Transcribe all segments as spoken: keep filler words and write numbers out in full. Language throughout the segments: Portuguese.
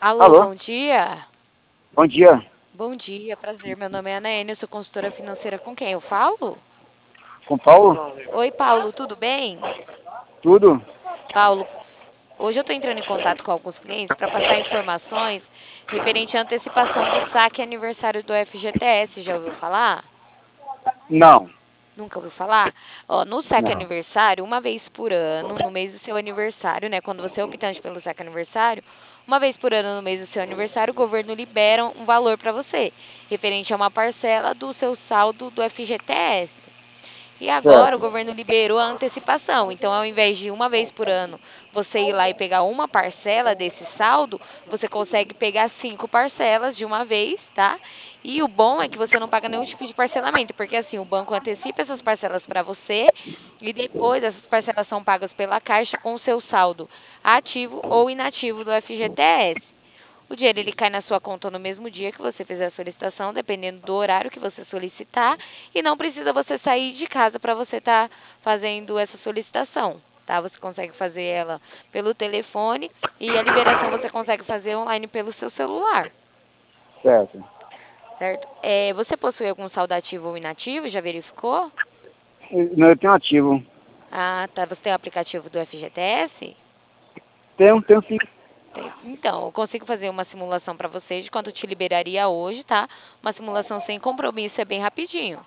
Alô, Alô? bom dia. Bom dia. Bom dia, prazer. Meu nome é Ana Ene, eu sou consultora financeira. Com quem eu falo? Com Paulo? Oi, Paulo, tudo bem? Tudo? Paulo, hoje eu estou entrando em contato com alguns clientes para passar informações referente à antecipação do saque aniversário do F G T S. Já ouviu falar? Não. Nunca ouviu falar? Ó, no saque Não. aniversário, uma vez por ano, no mês do seu aniversário, né? Quando você é optante pelo saque aniversário, uma vez por ano, no mês do seu aniversário, o governo libera um valor para você, referente a uma parcela do seu saldo do F G T S. E agora o Certo. governo liberou a antecipação. Então, ao invés de uma vez por ano você ir lá e pegar uma parcela desse saldo, você consegue pegar cinco parcelas de uma vez, tá? E o bom é que você não paga nenhum tipo de parcelamento, porque assim, o banco antecipa essas parcelas para você e depois essas parcelas são pagas pela Caixa com o seu saldo ativo ou inativo do F G T S. O dinheiro ele cai na sua conta no mesmo dia que você fizer a solicitação, dependendo do horário que você solicitar, e não precisa você sair de casa para você estar fazendo essa solicitação, tá? Você consegue fazer ela pelo telefone e a liberação você consegue fazer online pelo seu celular, Certo. certo? É, você possui algum saldo ativo ou inativo? Já verificou? Não, eu tenho ativo. Ah, tá. Você tem o aplicativo do F G T S? Tenho, tenho sim. Tem. Então, eu consigo fazer uma simulação para você de quanto te liberaria hoje, tá? Uma simulação sem compromisso, é bem rapidinho.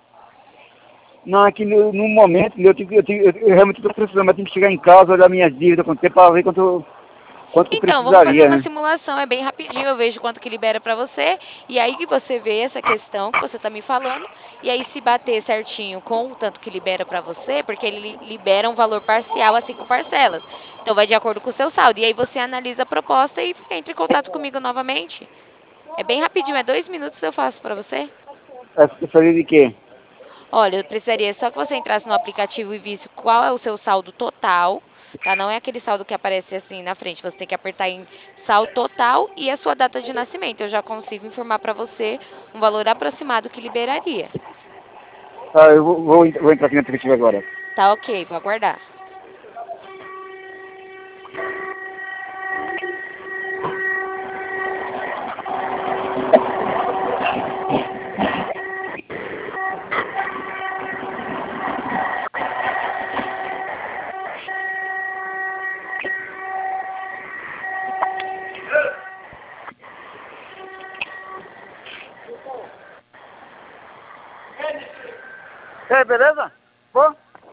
Não, é que no, no momento eu, tenho, eu, tenho, eu, eu realmente estou precisando, mas tenho que chegar em casa, olhar minhas dívidas, quanto tempo, para ver quanto, quanto que Então, vamos fazer precisaria, uma né? simulação, é bem rapidinho, eu vejo quanto que libera para você, e aí que você vê essa questão que você está me falando, e aí se bater certinho com o tanto que libera para você, porque ele li- libera um valor parcial a cinco parcelas. Então vai de acordo com o seu saldo. E aí você analisa a proposta e entra em contato comigo novamente. É bem rapidinho, é dois minutos eu faço para você. É precisaria de quê? Olha, eu precisaria só que você entrasse no aplicativo e visse qual é o seu saldo total, tá? Não é aquele saldo que aparece assim na frente. Você tem que apertar em saldo total e a sua data de nascimento. Eu já consigo informar para você um valor aproximado que liberaria. Tá, eu vou, vou, vou entrar aqui no aplicativo agora. Tá ok, vou aguardar. É, beleza? Pô?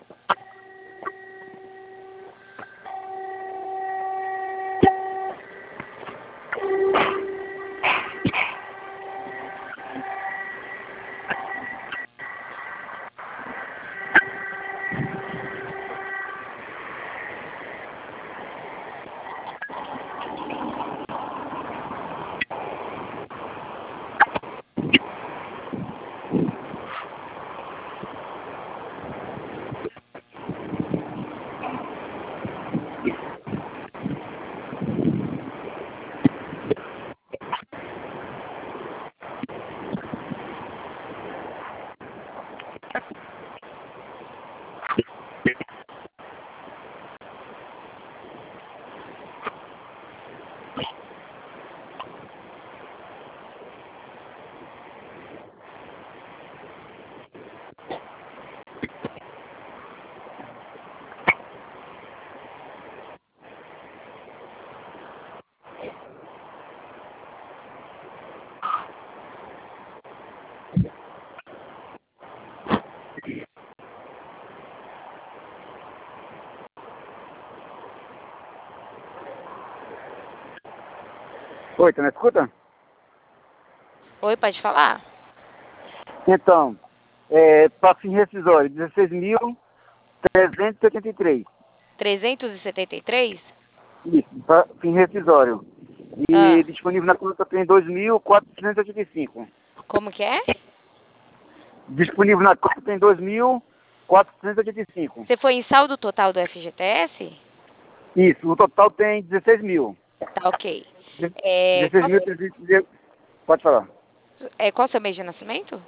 Oi, tu me escuta? Oi, pode falar? Então, é, para fim rescisório, dezesseis mil trezentos e oitenta e três. trezentos e setenta e três? Isso, para fim rescisório. E Ah, disponível na conta tem dois mil quatrocentos e oitenta e cinco. como que é? Disponível na conta tem dois mil quatrocentos e oitenta e cinco. Você foi em saldo total do F G T S? Isso, o total tem dezesseis mil. Tá ok. De- É, dezesseis qual, mil trezentos e... Pode falar. é, qual seu mês de nascimento?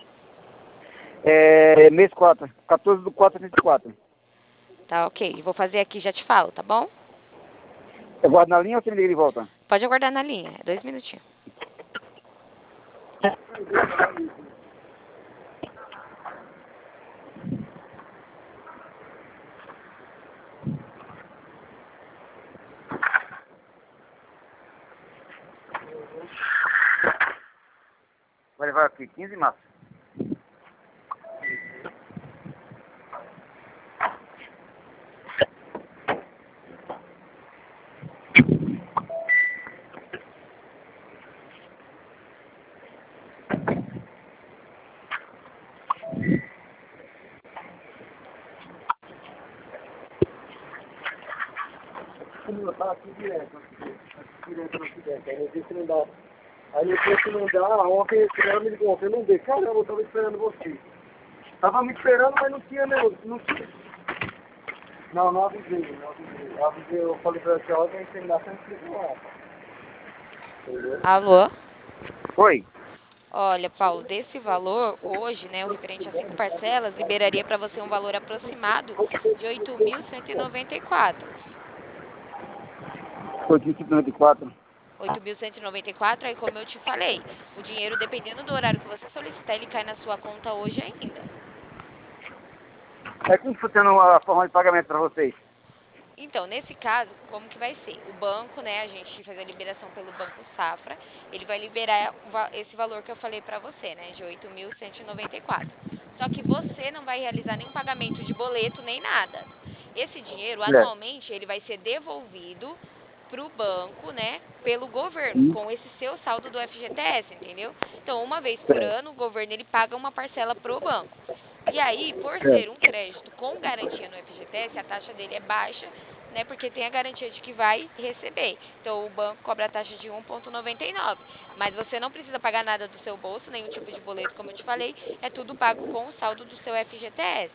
É, mês quatro, quatorze do quatro de quatro. Tá ok. Vou fazer aqui e já te falo, tá bom? Eu guardo na linha ou você me liga de volta? Pode aguardar na linha, é dois minutinhos. Vai levar aqui quinze maços. Tá aqui direto, aqui direto no acidente, aí eu vi que não dá. Aí eu vi que não dá, ontem ela me ligou, ontem eu não dei, caramba, eu tava esperando você. Tava me esperando, mas não tinha, não, não tinha. Não, não avisei, não avisei. Eu avisei, eu falei pra você, olha, a gente tem que dar sempre lá. Alô? Oi. Olha, Paulo, desse valor, hoje, né, o referente a cinco parcelas, liberaria para você um valor aproximado de oito mil cento e noventa e quatro. oito mil cento e noventa e quatro. oito mil cento e noventa e quatro, aí como eu te falei, o dinheiro, dependendo do horário que você solicitar, ele cai na sua conta hoje ainda. É como funciona a forma de pagamento para vocês? Então, nesse caso, como que vai ser? O banco, né, a gente faz a liberação pelo Banco Safra, ele vai liberar esse valor que eu falei para você, né, de oito mil cento e noventa e quatro. Só que você não vai realizar nenhum pagamento de boleto nem nada. Esse dinheiro, É. anualmente, ele vai ser devolvido para o banco, né, pelo governo, Hum, com esse seu saldo do F G T S, entendeu? Então, uma vez por certo, ano, o governo ele paga uma parcela para o banco. E aí, por ser certo. um crédito com garantia no F G T S, a taxa dele é baixa, né? Porque tem a garantia de que vai receber. Então, o banco cobra a taxa de um vírgula noventa e nove. Mas você não precisa pagar nada do seu bolso, nenhum tipo de boleto, como eu te falei. É tudo pago com o saldo do seu F G T S.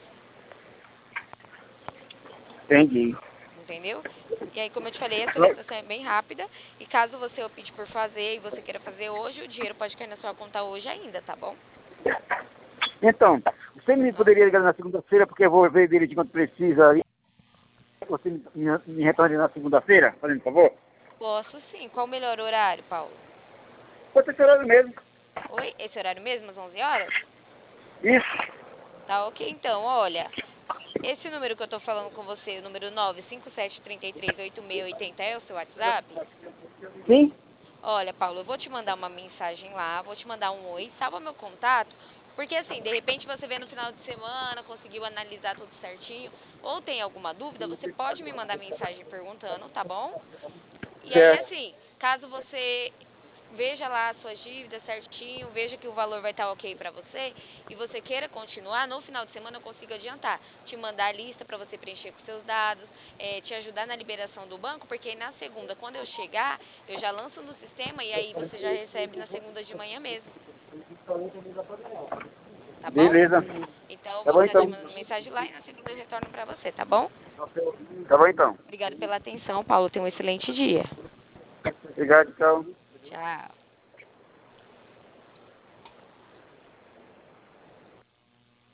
Entendi. Entendeu? E aí, como eu te falei, a solicitação é bem rápida. E caso você opte por fazer e você queira fazer hoje, o dinheiro pode cair na sua conta hoje ainda, tá bom? Então, você me Ah, poderia ligar na segunda-feira, porque eu vou ver dele de quanto precisa. Você me, me, me retorne na segunda-feira, fazendo favor? posso sim. Qual o melhor horário, Paulo? Pode ser esse horário mesmo. Oi? Esse horário mesmo, às onze horas? Isso. Tá ok, então, olha. Esse número que eu tô falando com você, o número nove cinco sete três três oito seis oito zero, é o seu WhatsApp? Sim? Olha, Paulo, eu vou te mandar uma mensagem lá, vou te mandar um oi, salva meu contato, porque assim, de repente você vê no final de semana, conseguiu analisar tudo certinho, ou tem alguma dúvida, você pode me mandar mensagem perguntando, tá bom? E aí, Certo. assim, caso você veja lá as suas dívidas certinho, veja que o valor vai estar ok para você e você queira continuar, no final de semana eu consigo adiantar, te mandar a lista para você preencher com seus dados, é, te ajudar na liberação do banco, porque aí na segunda, quando eu chegar, eu já lanço no sistema e aí você já recebe na segunda de manhã mesmo, tá bom? Beleza. Então eu Tá vou bom estar te então. mandando mensagem lá e na segunda eu retorno para você, tá bom? Tá bom então. Obrigado pela atenção, Paulo. Tenha um excelente dia. Obrigado, então. Tchau.